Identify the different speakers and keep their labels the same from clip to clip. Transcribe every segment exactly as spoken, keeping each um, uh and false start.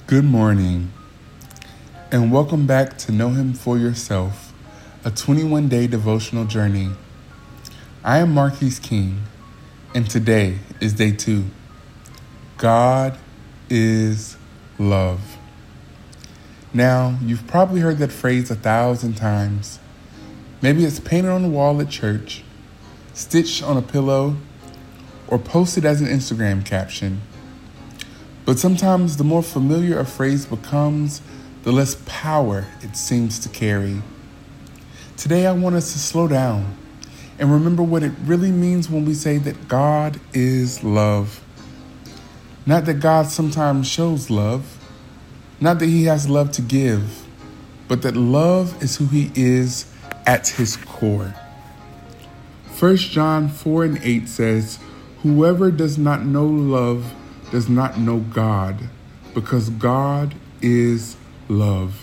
Speaker 1: Good morning, and welcome back to Know Him for Yourself, a twenty-one day devotional journey. I am Marquise King, and today is day two. God is love. Now, you've probably heard that phrase a thousand times. Maybe it's painted on the wall at church, stitched on a pillow, or posted as an Instagram caption. But sometimes the more familiar a phrase becomes, the less power it seems to carry. Today I want us to slow down and remember what it really means when we say that God is love. Not that God sometimes shows love, not that he has love to give, but that love is who he is at his core. First John four and eight says, "Whoever does not know love does not know God, because God is love."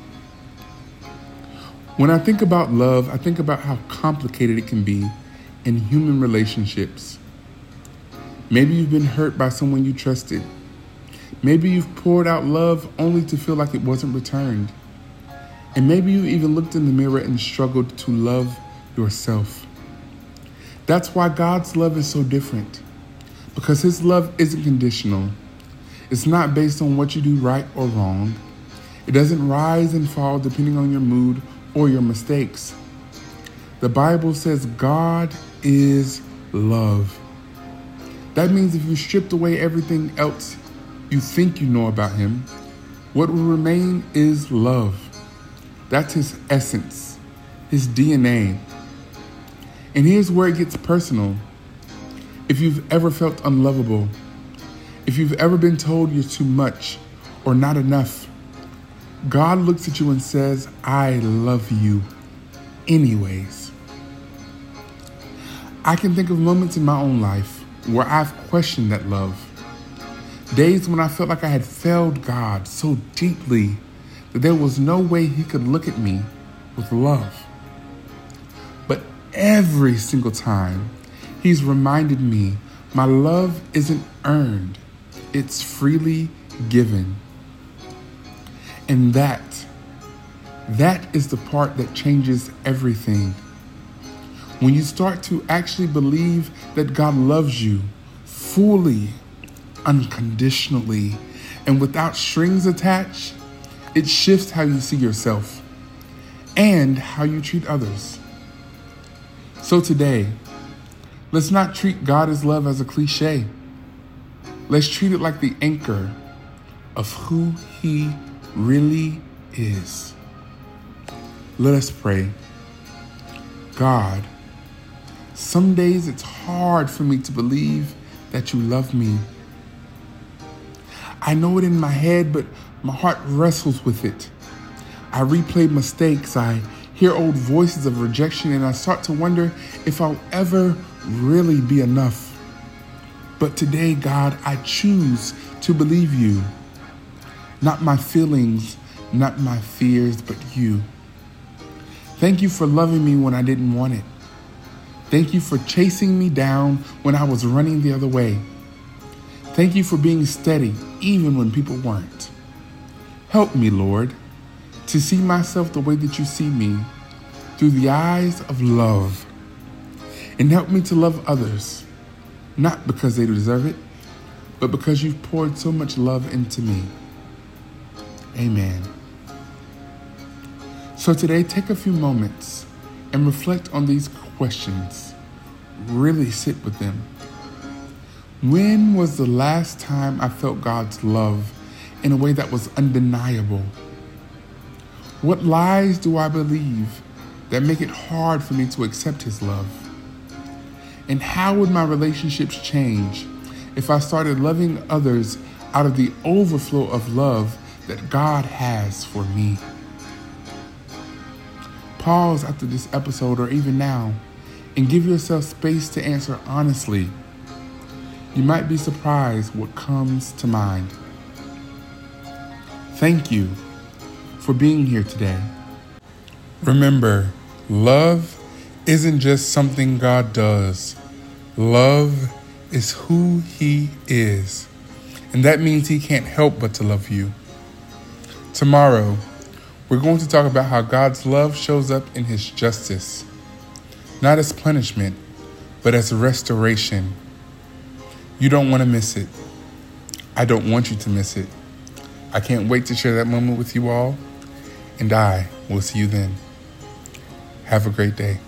Speaker 1: When I think about love, I think about how complicated it can be in human relationships. Maybe you've been hurt by someone you trusted. Maybe you've poured out love only to feel like it wasn't returned. And maybe you even looked in the mirror and struggled to love yourself. That's why God's love is so different. Because his love isn't conditional. It's not based on what you do right or wrong. It doesn't rise and fall depending on your mood or your mistakes. The Bible says God is love. That means if you stripped away everything else you think you know about him, what will remain is love. That's his essence, his D N A. And here's where it gets personal. If you've ever felt unlovable, if you've ever been told you're too much or not enough, God looks at you and says, "I love you anyways." I can think of moments in my own life where I've questioned that love. Days when I felt like I had failed God so deeply that there was no way he could look at me with love. But every single time, he's reminded me my love isn't earned, it's freely given. And that, that is the part that changes everything. When you start to actually believe that God loves you fully, unconditionally, and without strings attached, it shifts how you see yourself and how you treat others. So today, let's not treat God as love as a cliche. Let's treat it like the anchor of who he really is. Let us pray. God, some days it's hard for me to believe that you love me. I know it in my head, but my heart wrestles with it. I replay mistakes. I hear old voices of rejection, and I start to wonder if I'll ever really be enough. But today, God, I choose to believe you. Not my feelings, not my fears, but you. Thank you for loving me when I didn't want it. Thank you for chasing me down when I was running the other way. Thank you for being steady even when people weren't. Help me, Lord, to see myself the way that you see me, through the eyes of love. And help me to love others, not because they deserve it, but because you've poured so much love into me. Amen. So today, take a few moments and reflect on these questions. Really sit with them. When was the last time I felt God's love in a way that was undeniable? What lies do I believe that make it hard for me to accept his love? And how would my relationships change if I started loving others out of the overflow of love that God has for me? Pause after this episode or even now and give yourself space to answer honestly. You might be surprised what comes to mind. Thank you for being here today. Remember, love isn't just something God does. Love is who he is. And that means he can't help but to love you Tomorrow, we're going to talk about how God's love shows up in his justice, not as punishment, but as restoration. You don't want to miss it. I don't want you to miss it. I can't wait to share that moment with you all, and I will see you then. Have a great day.